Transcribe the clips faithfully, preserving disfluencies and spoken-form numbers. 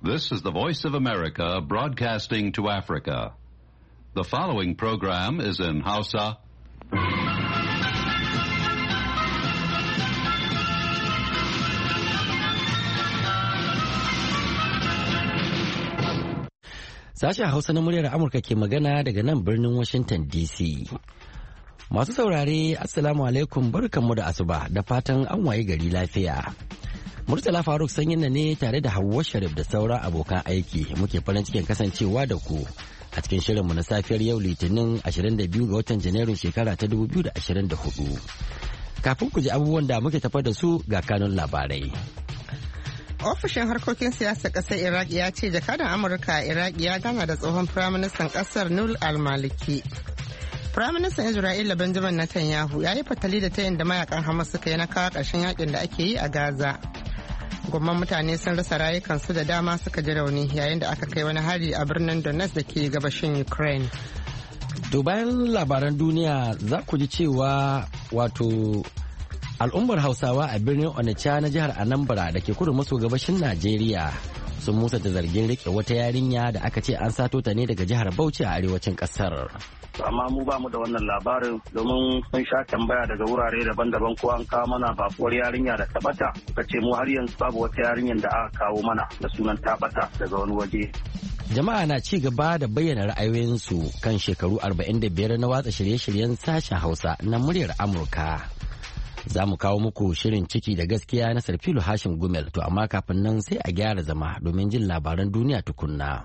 This is the Voice of America broadcasting to Africa. The following program is in Hausa. Sashen Hausa na muryar Amurka ke magana daga nan birnin Washington D C. Masu saurare, Assalamu alaikum, barkanmu da asuba da fatan an waye gari lafiya. Murtala Faruk sanyin ne tare da Hauwa Sharif da sauran abokan aiki muke farin cikin kasancewa da ku a cikin shirinmu na safiyar yau Litinin ashirin da biyu ga watan Janairun shekara ta dubu biyu da ashirin da hudu. Kafin ku ji abubuwan da muke tafa da su ga kanun labarai. Ofishin harkokin siyasar ƙasar Iraq ya ce jakadan Amurka a Iraq ya gana da tsohon firaministan ƙasar Nur al-Maliki. Firaministan Isra'ila Benjamin Netanyahu ya yi fatali da tayin da mayakan Hamas suka yi na kawo ƙarshen yakin da ake yi a Gaza. Gwamman mutane sun rasa rayukansu da dama suka ji rauni yayin da aka kai wani hari a birnin Donetsk da ke gabashin Ukraine. To bayan labaran duniya za ku ji cewa wato al'ummar Hausawa a birnin Onitsha na jihar Anambra da ke kudu maso gabashin Najeriya sun musanta zargin rike wata yarinya da aka ce an sato ta ne daga jihar Bauchi a arewacin kasar. Amma mu ba mu da wannan labarin domin sun sha tambaya daga wurare daban-daban ko an kawo mana bakuwar yarinya da ta bata. Suka ce mu har yanzu babu wata yarinyar da aka kawo mana da sunan ta bata daga wani waje. Jama'a na ci gaba da bayyana ra'ayoyinsu kan shekaru arba'in da biyar na watsa shirye-shiryen sashen Hausa na muryar Amurka. Za mu kawo muku shirin ciki da gaskiya na Sarfilu Hashim Gumel, to amma kafin nan sai a gyara zama domin jin labaran duniya tukunna.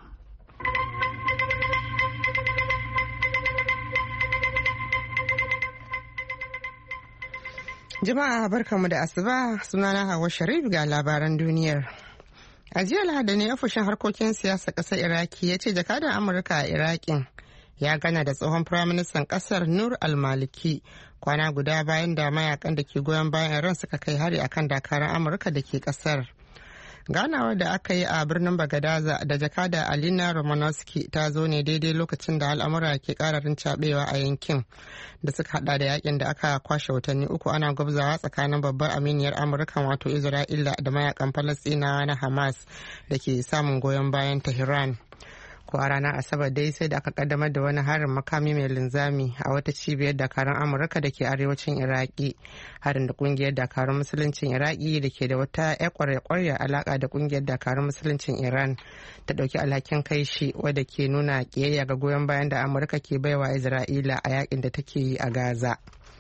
Jama'a barkanmu da asuba, sunana Hauwa Sharif ga labaran duniyar. A jiya Lahadi ne ofishin harkokin siyasa ƙasar Iraki ya ce jakadan Amurka a Iraƙin ya gana da tsohon firaministan ƙasar Nur al-Maliki kwana guda bayan da mayakan da ke goyon bayan Iran suka kai hari akan dakarun Amurka da ke ƙasar. Ganawar da aka yi a birnin Bagadaza da jakada Alina Romanowski ta zo ne daidai lokacin da al'amura ke ƙararin cabewa a yankin da suka hada da yakin da aka kwashe watanni uku ana gwabzawa tsakanin babbar aminiyar Amurka wato Isra'ila da mayakan Falastinawa na Hamas da ke samun goyon bayan Tehran. Ko a ranar Asabar dai sai da aka kaddamar da wani harin makami mai linzami a wata cibiyar dakarun Amurka da ke arewacin Iraki, harin da kungiyar dakarun musuluncin Iraki da ke da wata ya kwarya alaka da kungiyar dakarun musuluncin Iran ta dauki alhakin kai shi, wadda ke nuna kiyayya ga goyon bayan da Amurka ke baiwa Isra'ila a yakin da take yi a Gaza.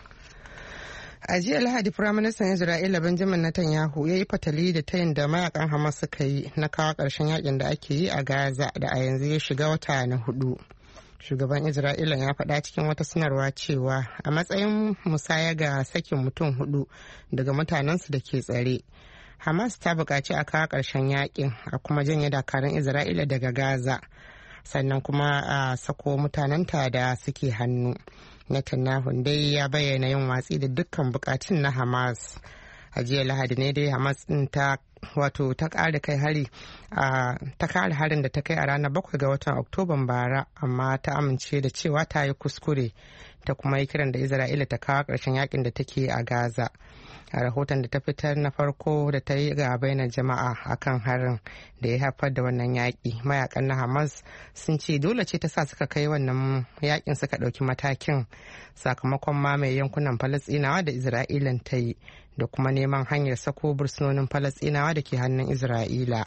A jiya Lahadi, Firaministan Isra'ila Benjamin Netanyahu ya yi fatali da tayin da mayakan Hamas suka yi na kawo ƙarshen yakin da ake yi a Gaza da a yanzu ya shiga wata na hudu. Shugaban Isra'ila ya faɗa cikin wata sanarwa cewa a matsayin musaya ga sakin mutum hudu daga mutanensu da ke tsare, Hamas ta buƙaci a kawo ƙarshen yakin a kuma janye dakarun Isra'ila daga Gaza, sannan kuma a sako mutanenta da suke hannu. Netanyahu dai ya bayyana yin watsi da dukkan bukatun na Hamas. A jiya Lahadi ne dai Hamas din ta wato ta kare kai hari a ta kare harin da ta kai a ranar bakwai ga watan Oktoban bara, amma ta amince da cewa ta yi kuskure, ta kuma yi kiran da Isra'ila ta kawo ƙarshen yakin da take a Gaza. A rahoton da ta fitar na farko da ta yi ga bainar jama'a akan harin da ya haifar da wannan yaƙi, mayakan na Hamas sun ce dole ce ta sa suka kai wannan yaƙin suka ɗauki matakin sakamakon mamaye yankunan Falasɗinawa da Isra'ilan ta yi da kuma neman hanyar sako bursunonin Falasɗinawa da ke hannun Isra'ila.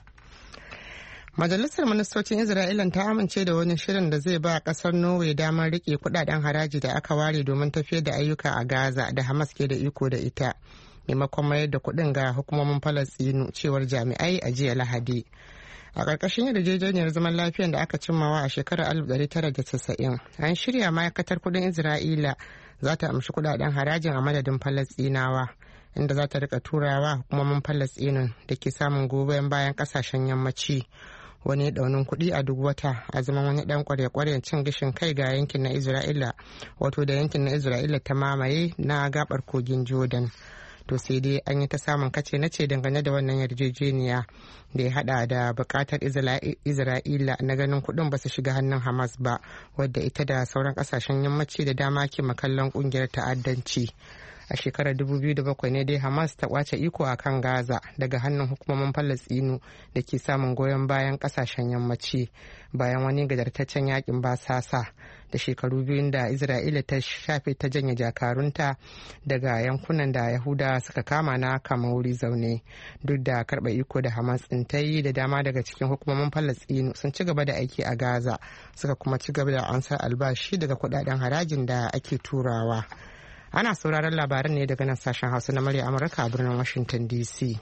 Majalisar Ministocin Isra'ila ta amince da wani shirin da zai ba kasar Norway damar rike kudaden haraji da aka ware domin tafiyar da ayyuka a Gaza da Hamas ke da iko da ita, maimakon mayar da kudin ga hukumomin Falastinu, cewar jami'ai a jiya Lahadi. A ƙarƙashin yarjejeniyar zaman lafiyar da aka cimmawa a shekarar alif ɗari tara da casa'in, an shirya ma'aikatar kudin Isra'ila za ta amshi kudaden harajin a madadin Falastinawa, inda za ta rika turawa hukumomin Falastinun da ke samun goyon bayan ƙasashen yammaci wani daunin kuɗi a duk wata a zaman wani dan kwarya-kwaryan cin gishin kai ga yankin na Isra'ila, wato da yankin na Isra'ila ta mamaye na gabar kogin Jordan. To sai dai an yi ta samun kace na ce dangane da wannan yarjejeniya da ya hada da bukatar Isra'ila na ganin kuɗin ba su shiga hannun Hamas ba, wadda ita da sauran kasashen yammaci da dama ke makallan kungiyar ta'addanci. a shekarar dubu biyu da bakwai ne dai Hamas ta kwace iko a kan Gaza daga hannun hukumomin Falastinu da ke samun goyon bayan kasashen yammaci bayan wani gajartaccen yakin basasa da shekaru biyun da Isra'ila ta shafe ta janye jakarunta daga yankunan da Yahuda suka kama na kama wuri zaune. Duk da karɓa iko da Hamas ɗin ta yi, da dama daga cikin hukumomin Falastinu sun ci gaba da aiki a Gaza, suka kuma ci gaba da ansar albashi daga kudaden harajin da ake turawa. Ana sauraron labaran ne daga nan sashen Hausa na murya Amurka a birnin Washington D C.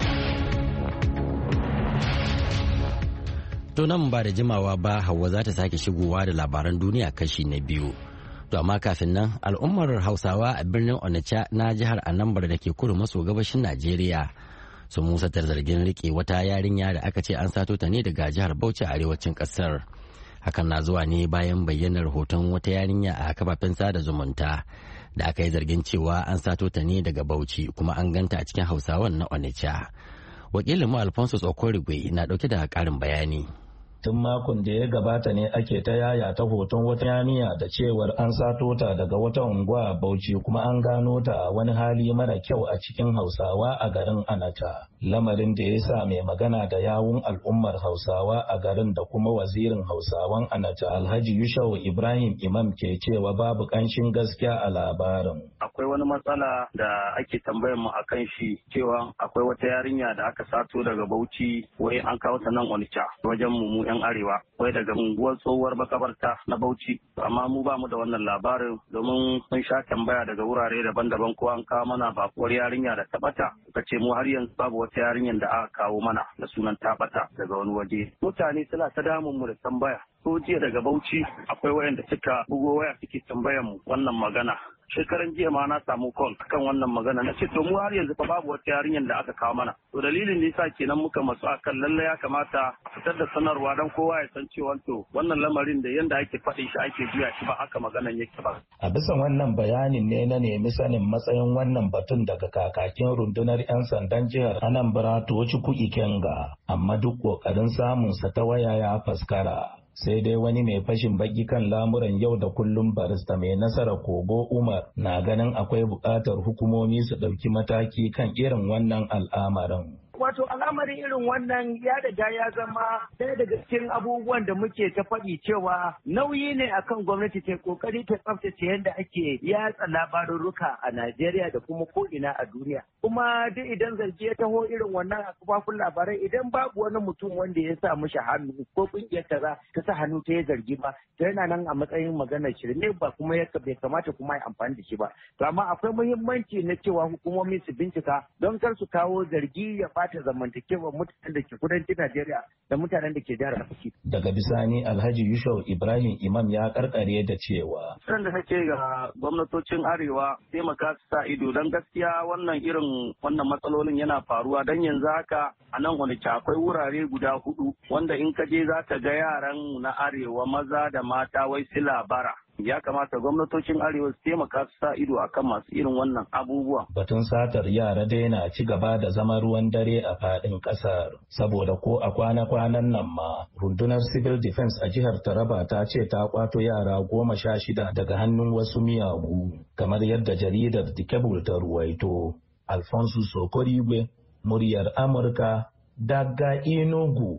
To nan ba da jimawa ba Hauwa za ta sake shigowa da labaran duniya kashi na biyu. To amma kafin nan al'ummar Hausawa a birnin Onitsha na jihar Anambra da ke kudu maso gabashin Najeriya sun musatar zargin rike wata yarinya da aka ce an sato ta ne daga jihar Bauchi a arewacin kasar. Hakan na zuwa ne bayan bayyanar hoton wata yarinya a kafafen sada zumunta da aka yi zargin cewa an sato ta ne daga Bauchi kuma an ganta a cikin Hausawan na Onitsha. Wakilin mu Alphonsus Okorigwe na dauke da karin bayani. Tun makon da ya gabata ne ake ta yaya ta hoton wata yaniya da cewar an sato ta daga wata unguwa a Bauchi kuma an gano ta a wani hali mara kyau a cikin Hausawa a garin Anata. Lamarin da ya sa mai magana da yawun al'ummar Hausawa a garin da kuma wazirin Hausawan Anata Alhaji Yushau Ibrahim Imam ke cewa babu ƙanshin gaskiya a labarin. Akwai wani matsala da ake tambayar mu akan shi cewa akwai wata yarinya da aka sato daga Bauchi wai an kawo ta nan Onitsha wajen mu yan arewa wai daga unguwar tsohuwar makabarta na Bauchi, amma mu ba mu da wannan labarin domin mun sha tambaya daga wurare daban-daban ko an kawo mana bakuwar yarinya da tabata, suka ce mu har yanzu babu wata yarinyar da aka kawo mana da sunan tabata daga wani waje. Mutane suna ta damun mu da tambaya. Ko jiya daga Bauchi akwai wayanda suka bugo waya suke tambayar mu wannan magana. Shekaran jiya ma na samu call kan wannan magana, na ce to mu har yanzu fa babu wata yarinyar da aka kawo mana. To dalilin da yasa kenan muka masu akan lalle ya kamata a fitar da sanarwa dan kowa ya san cewa to wannan lamarin da yanda ake faɗin shi ake biya shi ba haka maganan yake ba. A bisa wannan bayanin ne na nemi sanin matsayin wannan batun daga kakakin rundunar 'yan sandan jihar Anambra Tochukwu Ikenga, amma duk kokarin samun sa ta waya ya faskara. Sai dai wani mai fashin baki kan lamuran yau da kullum barista mai nasara Kogo Umar na ganin akwai buƙatar hukumomi su ɗauki mataki kan irin wannan al'amarin. Wato al'amarin irin wannan ya riga ya zama ɗaya daga cikin abubuwan da muke ta faɗi cewa nauyi ne akan gwamnati ta kokari ta tsaftace yadda ake yatsa labarurruka a Najeriya da kuma ko'ina a duniya. Kuma duk idan zargi ya taho irin wannan a kafafun labarai, idan babu wani mutum wanda ya sa mishi hannu ko kungiyar ta ta sa hannu ta yi zargi ba, ta yana nan a matsayin maganar shirme ba kuma ya bai kamata kuma ya amfani da shi ba. To amma akwai muhimmanci na cewa hukumomi su bincika don kar su kawo zargi ya ta zamantakewar mutanen da ke kudancin Najeriya da mutanen da ke jihar Bauchi. Daga bisani Alhaji Yushau Ibrahim Imam ya karkare da cewa san da nake ga gwamnatocin arewa taimaka su sa ido don gaskiya wannan irin wannan matsalolin yana faruwa don yanzu haka a nan wani akwai wurare guda hudu wanda in ka je za ka ga yaran na arewa maza da mata wai sila bara. Ya kamata gwamnatocin arewa su taimaka su sa ido akan masu irin wannan abubuwa. Batun satar yara dai na ci gaba da zama ruwan dare a faɗin ƙasar, saboda ko a kwana-kwanan nan ma rundunar civil defense a jihar Taraba ta ce ta kwato yara goma sha shida daga hannun wasu miyagu, kamar yadda jaridar The Cable ta ruwaito. Alfonso Sokorigwe, muryar Amurka, daga Enugu,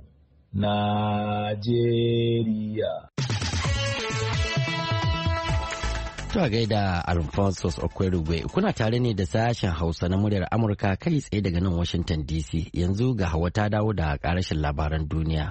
Najeriya. To a gaida Alphonsus Okwerugwe, kuna tare ne da sashen Hausa na muryar Amurka kai tsaye daga nan Washington D C. Yanzu ga Hawa ta dawo da karashin labaran duniya.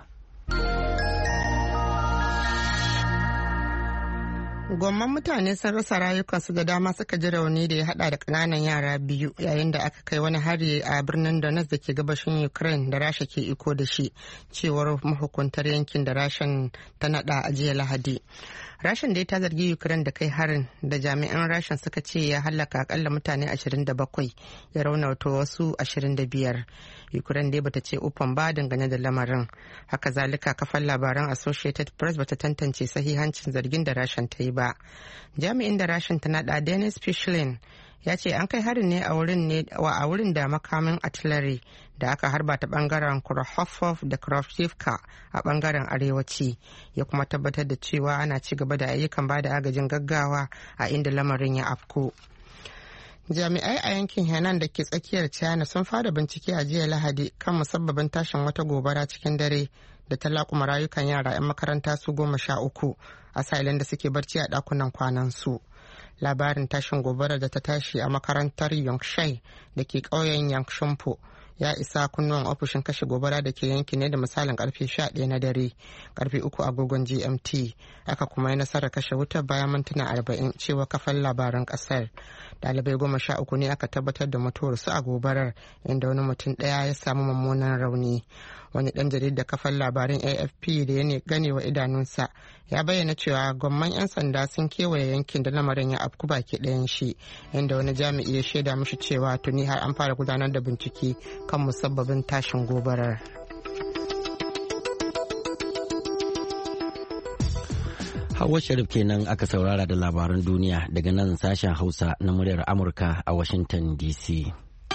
Gwamman mutane sun rasa rayukansu da dama suka ji rauni da ya hada da kananan yara biyu yayin da aka kai wani hari a birnin Donetsk da ke gabashin Ukraine da Rasha ke iko da shi, cewar mahukuntar yankin da Rashan ta nada a jiya Lahadi. Rashan dai ta zargi Ukraine da kai harin da jami'an Rashan suka ce ya halaka akalla mutane ashirin da bakwai ya raunata wasu ashirin da biyar. Ukraine dai bata ce ufan ba dangane da lamarin. Haka zalika kafar labaran Associated Press bata tantance sahihancin zargin da Rashan ta yi ba. Jami'in da Rashan ta nada Denis Fishlin ya ce an kai harin ne a wurin ne a wurin da makamin artillery da aka harba ta bangaren Kurahofov da Kravchivka a bangaren arewaci, ya kuma tabbatar da cewa ana ci gaba da ayyukan bada agajin gaggawa a inda lamarin ya afko. Jami'ai a yankin Henan da ke tsakiyar China sun fara bincike a jiya Lahadi kan musabbabin tashin wata gobara cikin dare da ta laƙuma rayukan yara 'yan makaranta su goma sha uku a sa'ilin da suke barci a ɗakunan kwanan su. Labarin tashin gobarar da ta tashi a makarantar Yongshai da ke ƙauyen Yangshinpo ya isa kunnuwan ofishin kashe gobara da ke yankin ne da misalin karfe sha ɗaya na dare, karfe uku agogon G M T. Aka kuma yi nasarar kashe wutar bayan mintuna arba'in, cewa kafan labaran kasar. Dalibai goma sha uku ne aka tabbatar da mutuwarsu a gobarar, inda wani mutum ɗaya ya samu mummunan rauni. Wani ɗan jaridar kafan labarin A F P da ya gane wa idanunsa ya bayyana cewa gwamman 'yan sanda sun kewaye yankin da lamarin ya afku baki ɗayan shi, inda wani jami'i ya shaida mishi cewa tuni har an fara gudanar da bincike kan musabbabin tashin gobarar. Hauwa Sharif kenan aka saurara da labaran duniya daga nan sashen Hausa na muryar Amurka a Washington D C.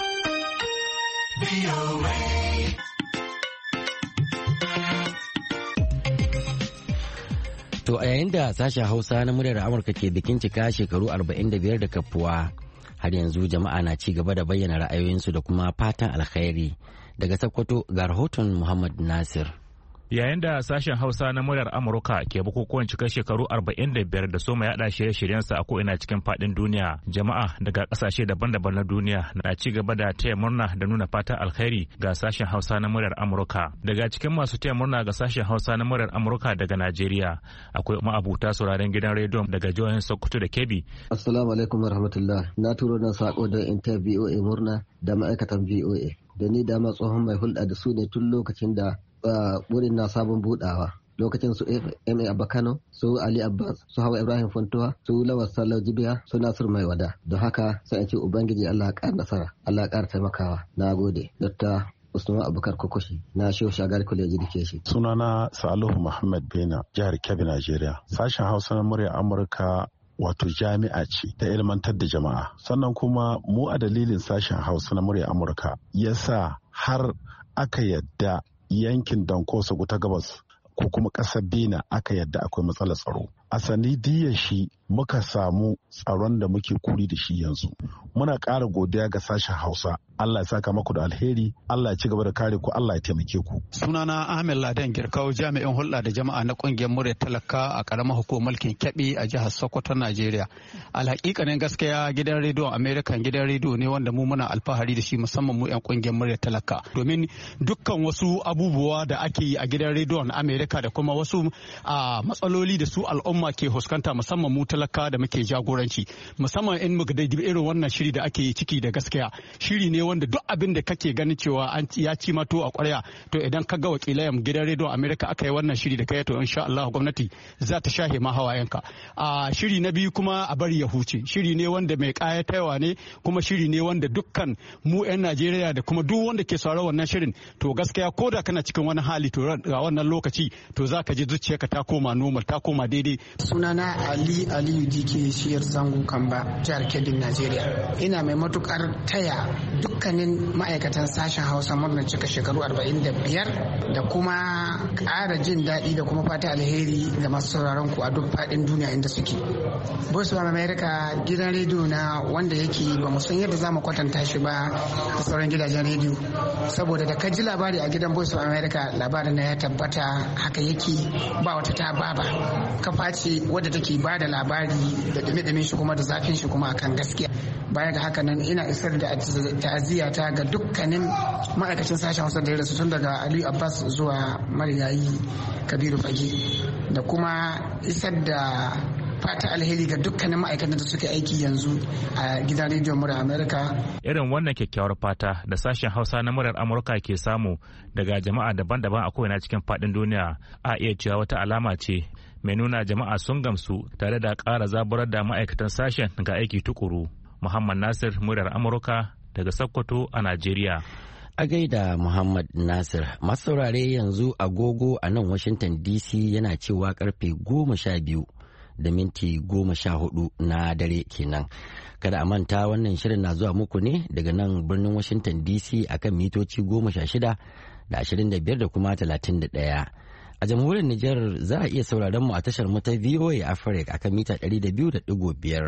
To a yayin da sashen Hausa na muryar Amurka ke bikin cika shekaru arba'in da biyar da kafuwa, har yanzu jama'a na ci gaba da bayyana ra'ayoyinsu da kuma fatan alkhairi. Daga Sokoto ga rahoton Muhammad Nasir. Yayin da sashen Hausa na muryar Amurka ke bukukuwan cikar shekaru arba'in da biyar da soma yaɗa shirye-shiryensa a ko'ina cikin faɗin duniya, jama'a daga ƙasashe daban-daban na duniya na ci gaba da taya murna da nuna fatan alkhairi ga sashen Hausa na muryar Amurka. Daga cikin masu taya murna ga sashen Hausa na muryar Amurka daga Najeriya, akwai ma'abuta sauraren gidan rediyon daga jihohin Sokoto da Kebbi. Assalamu alaikum warahmatullah. Na turo na sako da inta V O A murna da ma'aikatan V O A. Da ni dama tsohon mai hulɗa da su ne tun lokacin da wurin na sabon budawa, lokacin su M A Abakano, su Ali Abbas, su Hawa Ibrahim Funtuwa, su Lawal Sallau Jibiya, su Nasir Mai Wada. Don haka sai a ce Ubangiji Allah ya ƙara nasara, Allah ya ƙara taimakawa. Na gode. Dr. Usman Abubakar Kokoshi na Shehu Shagari College Education. Sunana Salihu Muhammad Bena, jihar Kebbi, Najeriya. Sashen Hausa na murya Amurka wato jami'a ce ta ilmantar da jama'a. Sannan kuma mu a dalilin sashen Hausa na murya Amurka yasa har aka yadda yankin Dankoso ta gabas ko kuma ƙasar Bena aka yadda akwai matsalar tsaro. A sanidiyar shi muka samu tsaron da muke kuri da shi yanzu. Muna ƙara godiya ga sashen Hausa. Allah ya saka maku da alheri, Allah ya ci gaba da kare ku, Allah ya taimake ku. Sunana Ahmed Ladan Girkau, jami'in hulɗa da jama'a na ƙungiyar murya talaka a ƙaramar hukumar mulkin Kebbi a jihar Sokoto, Najeriya. Alhaƙiƙanin gaskiya gidan rediyon American gidan rediyo ne wanda mu muna alfahari da shi, musamman mu 'yan ƙungiyar murya talaka. Domin dukkan wasu abubuwa da ake yi a gidan rediyon America da kuma wasu matsaloli da su al'umma ke huskanta, musamman mu talaka da muke jagoranci, musamman in muka da irin wannan shiri da ake yi ciki da gaskiya, shiri ne wanda duk abin da kake ganin cewa an ya ci mato a ƙwarya, to idan ka ga wakilayen gidan rediyon America aka yi wannan shiri da kai, to insha Allah gwamnati za ta shahe ma hawayenka. A shiri na biyu kuma a bari ya huce, shiri ne wanda mai ƙayatarwa ne, kuma shiri ne wanda dukkan mu 'yan Najeriya da kuma duk wanda ke sauraron wannan shirin, to gaskiya ko da kana cikin wani hali to a wannan lokaci to za ka ji zuciyarka ta koma normal, ta koma daidai. Sunana Ali Aliyu Dike, shiyar Zango Kamba, jihar Kebbi, Najeriya. Ina mai matukar taya dukkanin ma'aikatan sashen Hausa murnar cika shekaru arba'in da biyar da kuma ƙara jin daɗi da kuma fata alheri ga masu sauraron ku a duk faɗin duniya inda suke. Voice of America gidan rediyo na wanda yake ba mu san yadda za mu kwatanta shi ba da sauran gidajen rediyo, saboda da ka ji labari a gidan Voice of America labarin na ya tabbata haka yake, ba wata ta baba, kafa ce wadda take ba da labari da dame-dame shi kuma da zafin shi kuma akan gaskiya. Baya ga haka nan ina isar da ta'aziyya ta ga dukkanin ma'aikacin sashen Hausa da ya rasu, tun daga Aliyu Abbas zuwa marigayi Kabiru Fage, da kuma isar da fata alheri ga dukkanin ma'aikatan da suke aiki yanzu a gidan rediyon murar Amurka. Irin wannan kyakkyawar fata da sashen Hausa na murar Amurka ke samu daga jama'a daban-daban a kowane cikin faɗin duniya, a iya cewa wata alama ce mai nuna jama'a sun gamsu, tare da ƙara zaburar da ma'aikatan sashen ga aiki tukuru. Muhammad Nasir, muryar Amurka daga Sokoto a Najeriya. A gaida Muhammad Nasir. Masu saurare yanzu agogo a nan Washington D C yana cewa karfe goma sha biyu da minti goma sha hudu na dare kenan. Kada a manta wannan shirin na zuwa muku ne daga nan birnin Washington D C akan mitoci goma sha shida da ashirin da biyar da kuma talatin da ɗaya. A jamhuriyar Nijar za a iya sauraron mu a tashar mu ta V O A Africa akan mita ɗari da biyu da ɗigo biyar.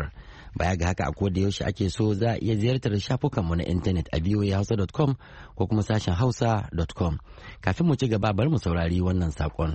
Baya ga haka a koda yaushe ake so za a iya ziyartar shafukanmu na intanet a v o a hausa dot com ko kuma sashen hausa dot com. Kafin mu ci gaba bari mu saurari wannan sakon.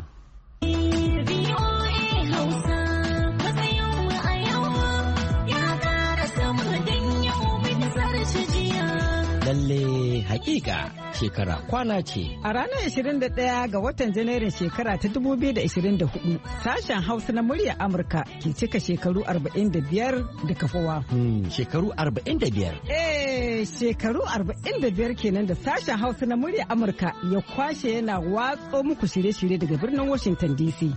Lalle hakika shekara kwana ce. A ranar ashirin da ɗaya ga watan Janairun shekara ta dubu biyu da ashirin da hudu sashen Hausa na murya Amurka ke cika shekaru arba'in da biyar da kafawa. Hmm, shekaru arba'in da biyar? Eh, shekaru arba'in da biyar kenan da sashen Hausa na murya Amurka ya kwashe yana watso muku shirye-shirye daga birnin Washington D C.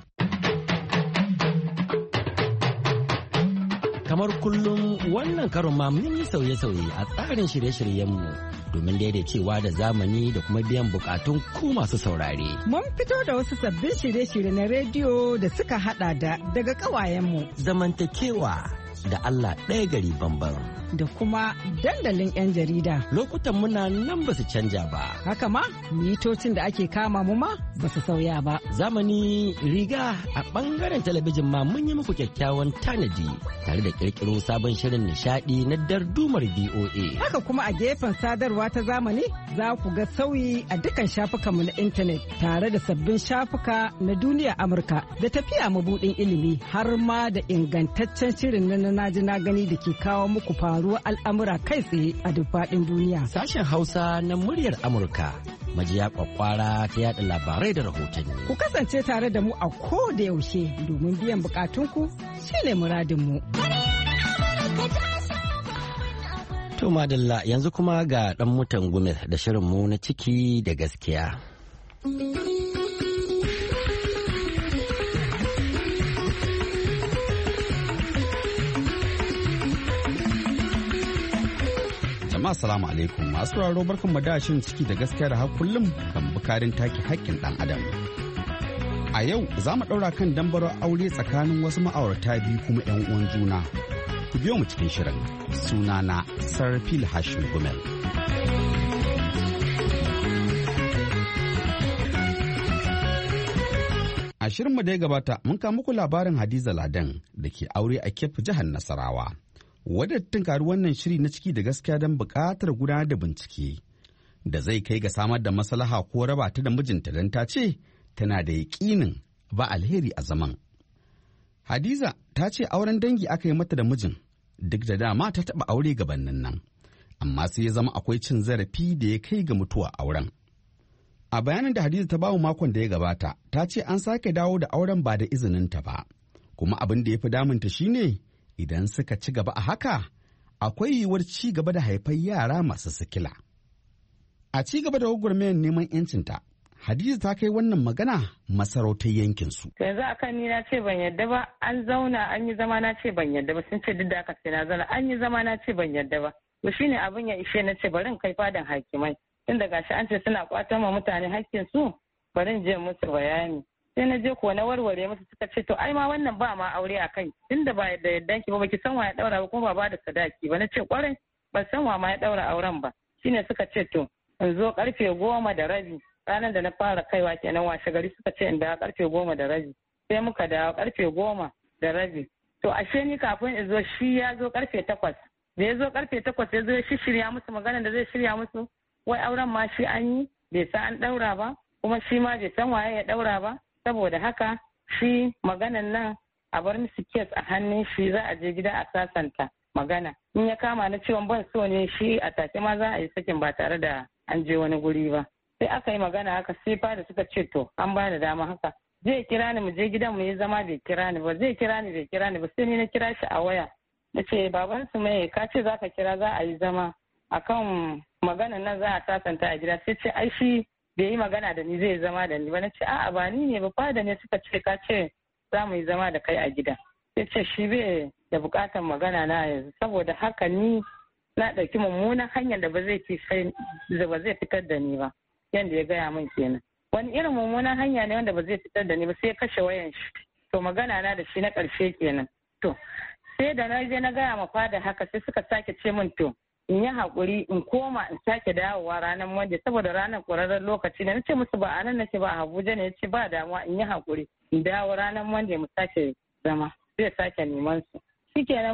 Kamar kullum wannan karon ma mun yi sauye-sauye a tsarin shirye-shiryenmu domin daidaicewa da zamani da kuma biyan bukatun ku masu saurare. Mun fito da wasu sabbin shirye-shirye na rediyo da suka hada da daga kawayenmu. Zamantakewa da Allah ɗaya gari bamban. Da kuma dandalin 'yan jarida. Lokutan muna nan ba su canja ba. Haka ma mitocin da ake kama mu ma ba su sauya ba. Zamani riga a bangaren talabijin ma mun yi muku kyakkyawan tanadi tare da kirkiro sabon shirin nishadi na dardumar V O A. Haka kuma a gefen sadarwa ta zamani za ku ga sauyi a dukkan shafukanmu na intanet tare da sabbin shafuka na duniya Amurka da tafiya mabudin ilimi har ma da ingantaccen shirin na naji na gani da ke kawo muku faruwar al'amura kai tsaye a duk faɗin duniya. Sashen Hausa na muryar Amurka majiya kwakwara ta yada labarai da rahotanni. Ku kasance tare da mu a ko da yaushe domin biyan bukatunku shine muradinmu. To madalla yanzu kuma ga dan mutan gumel da shirinmu na ciki da gaskiya. Jama'a salamu alaikum masu raro barkan mu da shin ciki da gaskiya da har kullum kan bukarin take haƙƙin ɗan adam. A yau za mu ɗaura kan dambarar aure tsakanin wasu ma'aurata biyu kuma 'yan uwan juna. Ku biyo mu cikin shirin sunana Sarfil Hashim Gumel. A shirinmu da ya gabata mun kawo muku labarin Hadiza Ladan da ke aure a Kef jihar Nasarawa. Wadda ta tunkari wannan shiri na ciki da gaskiya don buƙatar gudanar da bincike da zai kai ga samar da maslaha ko raba ta da mijinta don ta ce tana da yaƙinin ba alheri a zaman. Hadiza ta ce auren dangi aka yi mata da mijin duk da dama ta taɓa aure gabanin nan, amma sai ya zama akwai cin zarafi da ya kai ga mutuwa auren. A bayanin da Hadiza ta bamu makon da ya gabata, ta ce an sake dawo da auren ba da izininta ba, kuma abin da ya fi damunta shine idan suka ci gaba a haka, akwai yiwuwar ci gaba da haifar yara masu sikila. A ci gaba da gwagwarmayar neman 'yancinta, Hadiza ta kai wannan magana masarautar yankinsu. Yanzu a kan ni na ce ban yadda ba, an zauna an yi zama na ce ban yadda ba, sun ce duk da aka sai na zauna an yi zama na ce ban yadda ba. To shine abin ya ishe na ce bari in kai fadan hakimai. Tun da gashi an ce suna kwatan ma mutane hakkin su, bari in je musu bayani. Sai na je kuwa na warware musu suka ce to ai ma wannan ba ma aure a kai. Tun da ba da yaddan ki ba baki san wa ya daura ba kuma ba ba da sadaki ba. Na ce kwarai ban san wa ma ya daura auren ba. Shine suka ce to in zo karfe goma da rabi. Ranar da na fara kaiwa kenan washe gari suka ce in dawo karfe goma da rabi. Sai muka dawo karfe goma da rabi. To ashe ni kafin in zo shi ya zo karfe takwas. Da ya zo karfe takwas ya zo ya shirya musu magana da zai shirya musu. Wai auren ma shi an yi bai san an daura ba kuma shi ma bai san waye ya daura ba. Saboda haka shi maganan nan a bar musu kes a hannun shi za a je gida a sasanta magana. In ya kama na cewa ban so ne shi a take ma za a yi sakin ba tare da an je wani guri ba. Sai aka yi magana haka sai fada suka ce to an ba da dama haka zai kira ni mu je gidan mu yi zama bai kira ni ba zai kira ni bai kira ni ba sai ni na kira shi a waya na ce baban su mai ka ce za ka kira za a yi zama akan maganan nan za a sasanta a gida sai ce ai shi bai yi magana da ni zai zama da ni ba na ce a'a ba ni ne ba fada ne suka ce ka ce za mu yi zama da kai a gida sai ce shi bai da bukatar magana na yanzu saboda haka ni na ɗauki mummunan hanyar da ba zai fitar da ni ba yadda ya gaya min kenan wani irin mummunan hanya ne wanda ba zai fitar da ni ba sai ya kashe wayan shi to magana na da shi na ƙarshe kenan to sai da na je na gaya ma fada haka sai suka sake ce min to in yi haƙuri in koma in sake dawowa ranar Monday saboda ranar ƙwararren lokaci ne na ce musu ba a nan nake ba a Abuja ne ya ce ba damuwa in yi haƙuri in dawo ranar Monday mu sake zama zai sake neman su shikenan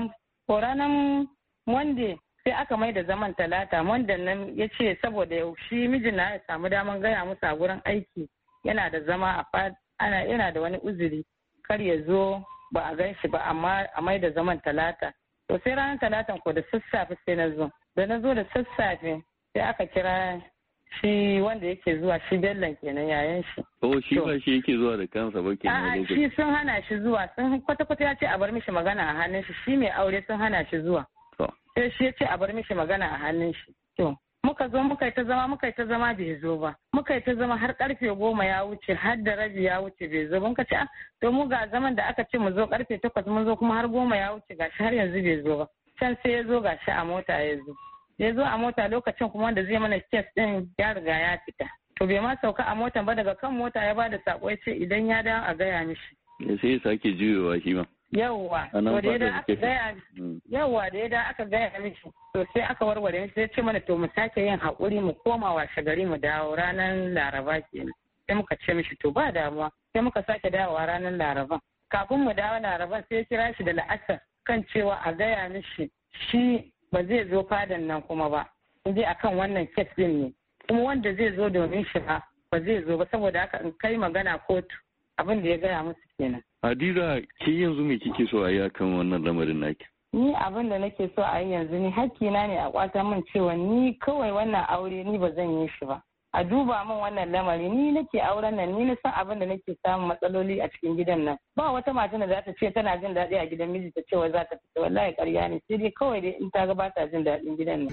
ko ranar Monday sai aka mai da zaman talata. Monday nan ya ce saboda shi mijin na ya samu daman gaya musu a gurin aiki yana da zama a ana yana da wani uzuri kar ya zo ba a gan shi ba amma a mai da zaman talata. To sai ranar talatan ko da sassafe sai na zo. Da na zo da sassafe sai aka kira shi wanda yake zuwa shi Bellan kenan yayan shi. Oh shi ba shi yake zuwa da kansa ba kenan. A'a shi sun hana shi zuwa sun kwata-kwata ya ce a bar mishi magana a hannun shi shi mai aure sun hana shi zuwa. Sai shi ya ce a bar mishi magana a hannun shi. To muka zo muka yi ta zama muka yi ta zama bai zo ba. Muka yi ta zama har karfe goma ya wuce har da rabi ya wuce bai zo ba. Muka ce ah to mu ga zaman da aka ce mu zo karfe takwas mun zo kuma har goma ya wuce gashi har yanzu bai zo ba. Can sai ya zo gashi a mota ya zo. Ya zo a mota lokacin kuma wanda zai mana kes din ya riga ya fita. To bai ma sauka a motan ba daga kan mota ya bada sako ya ce idan ya dawo a gaya mishi. Sai ya sake juyowa shi ma. Yawwa, to da ya aka gaya yawwa da ya aka gaya mishi to sai aka warware mishi sai ce mana to mu sake yin haƙuri mu koma washe gari mu dawo ranar Laraba kenan. Sai muka ce mishi to ba damuwa sai muka sake dawowa ranar Laraba. Kafin mu dawo Laraba sai ya kira shi da la'asar kan cewa a gaya mishi shi ba zai zo fadan nan kuma ba. Inji akan wannan kes din ne. Kuma wanda zai zo domin shi ba ba zai zo ba saboda haka in kai magana kotu abin da ya gaya musu kenan. Hadiza ke yanzu me kike so a yi akan wannan lamarin naki? Ni abin da nake so a yi yanzu ni hakkina ne a kwata min cewa ni kawai wannan aure ni ba zan yi shi ba. A duba min wannan lamari ni nake auren nan ni na san abin da nake samun matsaloli a cikin gidan nan. Ba wata mata da za ta ce tana jin daɗi a gidan miji ta cewa za ta fita wallahi ƙarya ne sai dai kawai dai in ta ga ba ta jin daɗin gidan nan.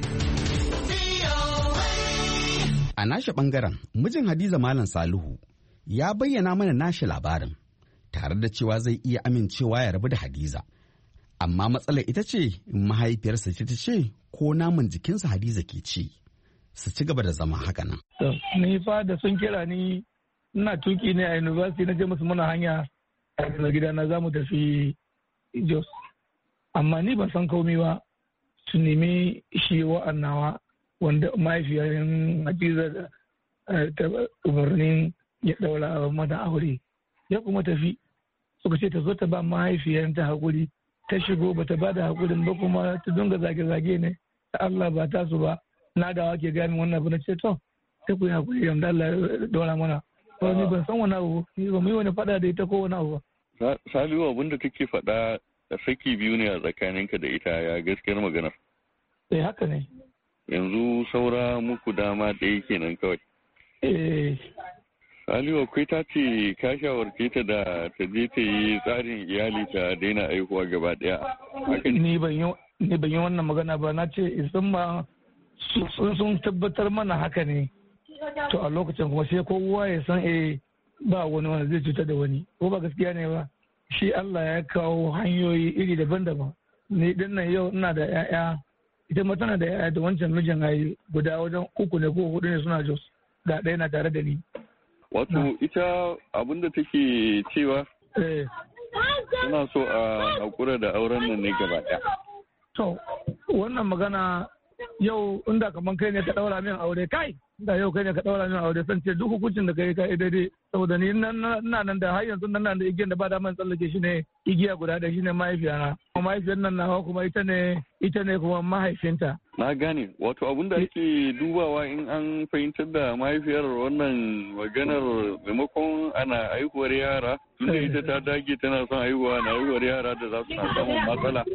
A nashi bangaren mijin Hadiza Malam Salihu ya bayyana mana nashi labarin. Tare da cewa zai iya amincewa ya rabu da Hadiza. Amma matsalar ita ce mahaifiyarsa ce ta ce ko naman jikinsa Hadiza ke ci. Su ci gaba da zama haka nan. Ni fa da sun kira ni ina tuki ne a university na je musu muna hanya a gida na zamu tafi Jos. Amma ni ban san komai ba su nemi shi wa'annawa wanda mahaifiyar Hadiza ta umarnin ya daura mata aure. Ya kuma tafi suka ce ta zo ta ba mahaifiyarta hakuri ta shigo ba ta ba da hakurin ba kuma ta dunga zage-zage ne ta Allah ba ta su ba na da wake gani wannan abu na ce to sai ku yi hakuri yamda Allah ya dora mana ba ni ban san wani abu ni ba mu yi wani fada da ita ko wani abu ba. Salihu abin da take faɗa da saki biyu ne a tsakaninka da ita ya gaskiyar magana. Eh haka ne. Yanzu saura muku dama ɗaya kenan kawai. Eh. Salihu akwai ta ce ka shawarce ta da ta je ta yi tsarin iyali ta daina aihuwa gaba daya. Ni ban yi wannan magana ba na ce isan ma sun tabbatar mana haka ne. To a lokacin kuma sai kowa ya san eh ba wani wanda zai cutar da wani ko ba gaskiya ne ba. Shi Allah ya kawo hanyoyi iri daban-daban. Ni din nan yau ina da 'ya'ya ita ma tana da 'ya'ya da wancan mijin ayi guda wajen uku ne ko hudu ne suna Jos ga ɗaya na tare da ni. Wato ita abinda take cewa suna so a haƙura da auren nan ne gaba ɗaya. To, wannan magana yau inda kaman kai ne ka ɗaura min aure kai, inda yau kai ne ka ɗaura min aure san ce duk hukuncin da kai ka yi daidai saboda ni ina nan da har yanzu nan da igiyar da ba da man tsallake shi ne igiya guda da shi ne mahaifiyana. Mahaifiyar nan nawa kuma ita ne ita ne kuma mahaifinta. Na gane wato abin da ake dubawa in an fahimtar da mahaifiyar wannan maganar maimakon ana haihuwar yara tunda ita ta dage tana son haihuwa na haihuwar yara da za su na samun matsala.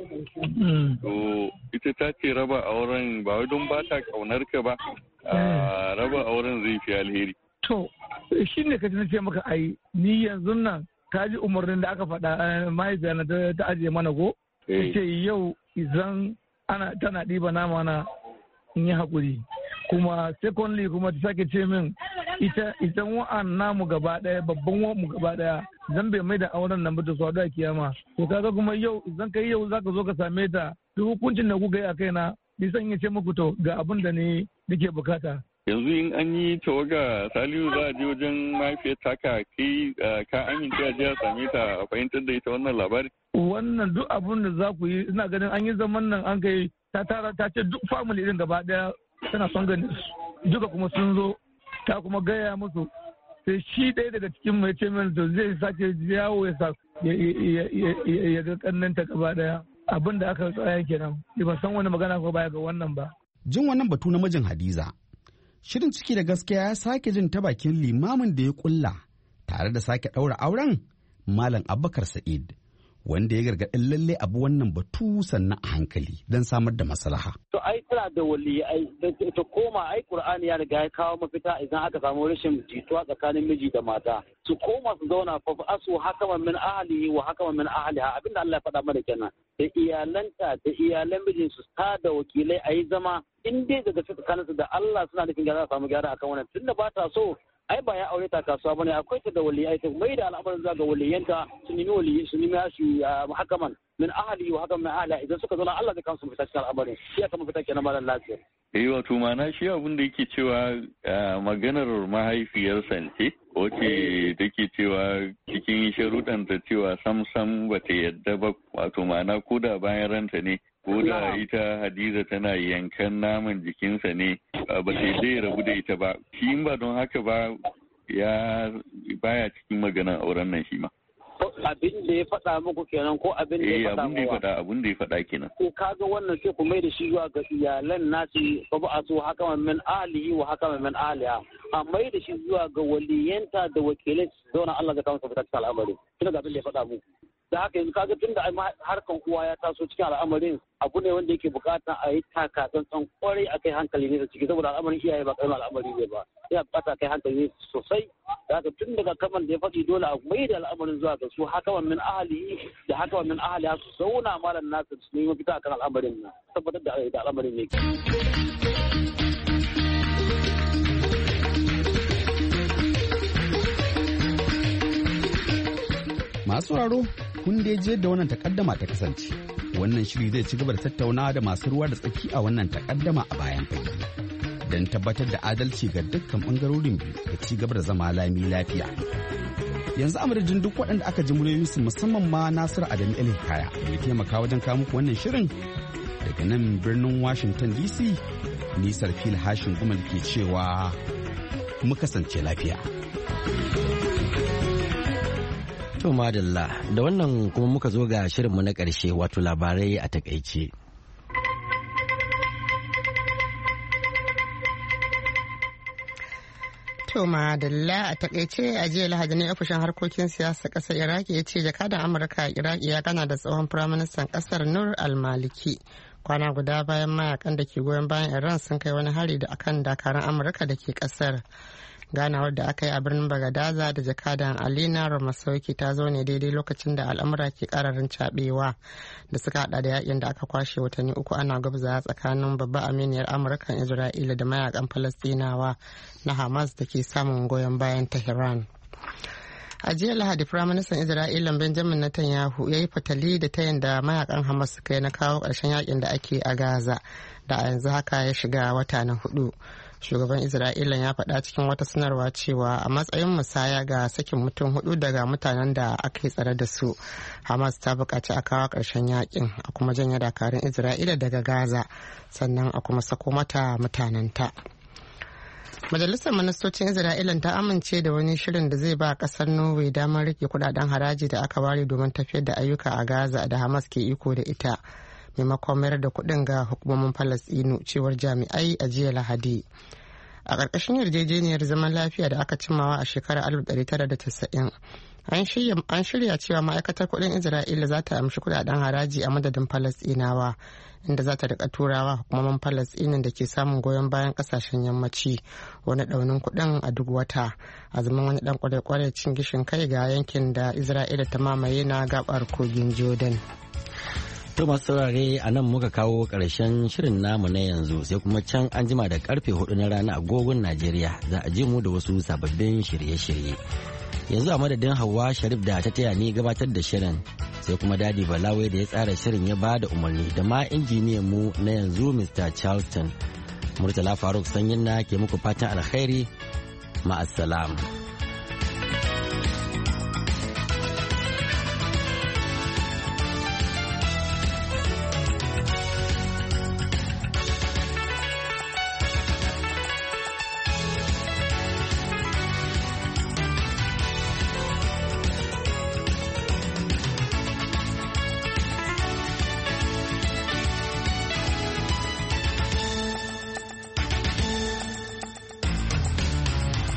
To ita ta ce raba auren ba wai don ba ta kaunar ka ba a raba auren zai fi alheri. To shi ne ka ce maka ai ni yanzu nan ka ji umarnin da aka faɗa mahaifiyar ta ajiye mana ko? Ce yau idan ana tana ɗiba nama na in yi haƙuri kuma secondly kuma ta sake ce min ita ita wa'an namu gaba ɗaya babban wa'an gaba ɗaya zan bai mai da auren nan ba ta swado a kiyama to kaga kuma yau idan kai yau zaka zo ka same ta duk hukuncin da kuka yi a kaina ni san yi ce muku to ga abin da ni nake bukata. Yanzu in an yi tawaga Salihu za a je wajen mahaifiyar taka kai ka amince a je a same ta a fahimtar da ita wannan labari. Wannan duk abun da za ku yi ina ganin an yi zaman nan an kai ta tara ta ce duk family din gaba daya tana son ganin su duka kuma sun zo ta kuma gaya musu sai shi ɗaya daga cikin mai ce min to zai sake yawo ya sa ya ga kannanta gaba daya abin da aka tsaya kenan ba san wani magana ko baya ga wannan ba. Jin wannan batu na mijin Hadiza, shirin ciki da gaskiya ya sake jin ta bakin limamin da ya kulla tare da sake ɗaura auren Malam Abubakar Sa'id, wanda ya gargaɗin lalle abu wannan batu sannan a hankali don samar da maslaha. To ai tana da wali ai ta koma ai Qur'ani ya riga ya kawo mafita idan aka samu rashin jituwa tsakanin miji da mata. Su koma su zauna fa asu hakaman min ahlihi wa hakaman min ahliha, abinda Allah ya faɗa mana kenan. Da iyalanta da iyalan mijin su ta da wakilai a yi zama in dai daga tsakaninsu da Allah suna nufin gyara a samu gyara akan wannan, tunda ba ta so ai ba ya aure ta kasuwa bane, akwai ta da waliyai ta mai da al'amarin zuwa ga waliyanta su nemi waliyi su nemi shi hakaman min ahli wa hakaman min ahli, idan suka zauna Allah zai kawo su fita cikin al'amarin. Shi ya kama fita kenan malam lafiya. Eh wato ma'ana shi abin da yake cewa maganar mahaifiyarsa ce wace take cewa cikin sharuɗanta cewa sam sam bata yadda ba, wato ma'ana ko da bayan ranta ne ko da ita Hadiza tana yankan naman jikinsa ne ba ta yadda ya rabu da ita ba. Shi ba don haka ba ya baya cikin maganar auren nan shi ma. Abin da ya faɗa muku kenan ko abin da ya faɗa muku? Abin da ya faɗa kenan. Ko kaga wannan sai ku mai da shi zuwa ga iyalan nasi fa ba su haka min ahlihi wa haka min ahliha, a mai da shi zuwa ga waliyanta da wakilai su zauna Allah zai kawo su fita cikin al'amari. Tunda ga abin da ya faɗa muku. Da haka yanzu kaga tunda harkan uwa ya taso cikin al'amarin abu ne wanda yake bukata a yi taka tsantsan kwarai a kai hankali ne da ciki, saboda al'amarin iyaye ba kai al'amari ne ba, yana bukata kai hankali ne sosai. Da haka tun daga kaman da ya faɗi dole a mai da al'amarin zuwa ga su haka min ahali da haka min ahali su zauna malam nasu su nemi mafita akan al'amarin nan, tabbatar da al'amarin ne. Masu sauraro kun dai je da wannan takaddama ta kasance. Wannan shiri zai ci gaba da tattaunawa da masu ruwa da tsaki a wannan takaddama a bayan fage, don tabbatar da adalci ga dukkan bangarorin biyu da ci gaba da zama lami lafiya. Yanzu amadadin duk waɗanda aka ji muryoyinsu musamman ma Nasiru Adamu El Hikaya da ya taimaka wajen kawo muku wannan shirin daga nan birnin Washington D C, ni Sarfil Hashin Gumal ke cewa mu kasance lafiya. To madalla, da wannan kuma muka zo ga shirinmu na ƙarshe, wato labarai a takaice. To madalla a takaice a jiya Lahadi ne ofishin harkokin siyasa ƙasar Iraki ya ce jakadan Amurka a Iraki ya gana da tsohon firaministan ƙasar Nur al-Maliki kwana guda bayan mayakan da ke goyon bayan Iran sun kai wani hari da akan dakarun Amurka da ke ƙasar. Ganawar da aka yi a birnin Bagadaza da jakadan Alina Ramasauki ta zo ne daidai lokacin da al'amura ke kararin cabewa da suka hada da yakin da aka kwashe watanni uku ana gabza tsakanin babba aminiyar Amurkan Isra'ila da mayakan Falastinawa na Hamas da ke samun goyon bayan Tehran. A jiya Lahadi, Firaministan Isra'ila Benjamin Netanyahu ya yi fatali da tayin da mayakan Hamas suka yi na kawo ƙarshen yakin da ake a Gaza da a yanzu haka ya shiga wata na hudu. Shugaban Isra'ila ya faɗa cikin wata sanarwa cewa a matsayin musaya ga sakin mutum hudu daga mutanen da aka yi tsare da su, Hamas ta buƙaci a kawo ƙarshen yakin a kuma janye dakarun Isra'ila daga Gaza, sannan a kuma sako mata mutanenta. Majalisar Ministocin Isra'ila ta amince da wani shirin da zai ba kasar Norway damar rike kudaden haraji da aka ware domin tafiyar da ayyuka a Gaza da Hamas ke iko da ita, maimakon mayar da kudin ga hukumomin Falasɗinu, cewar jami'ai a jiya Lahadi. A ƙarƙashin yarjejeniyar zaman lafiya da aka cimmawa a shekarar alif ɗari tara da tasa'in, an shirya cewa ma'aikatar kudin Isra'ila za ta amshi kudaden haraji a madadin Falasɗinawa, inda za ta rika turawa hukumomin Falasɗinin da ke samun goyon bayan kasashen yammaci wani daunin kudin a duk wata, a zaman wani dan kwarai-kwarai cin gishin kai ga yankin da Isra'ila ta mamaye na gabar kogin Jordan. To masu saurare, a nan muka kawo ƙarshen shirin namu na yanzu, sai kuma can an jima da karfe hudu na rana agogon Najeriya za a je mu da wasu sababbin shirye-shirye. Yanzu a madadin Hauwa Sharif da ta taya ni gabatar da shirin, sai kuma Dadi Balawe da ya tsara shirin ya ba da umarni, da ma injiniyan mu na yanzu Mister Charleston. Murtala Faruk Sanyin na ke muku fatan alkhairi, ma'assalam.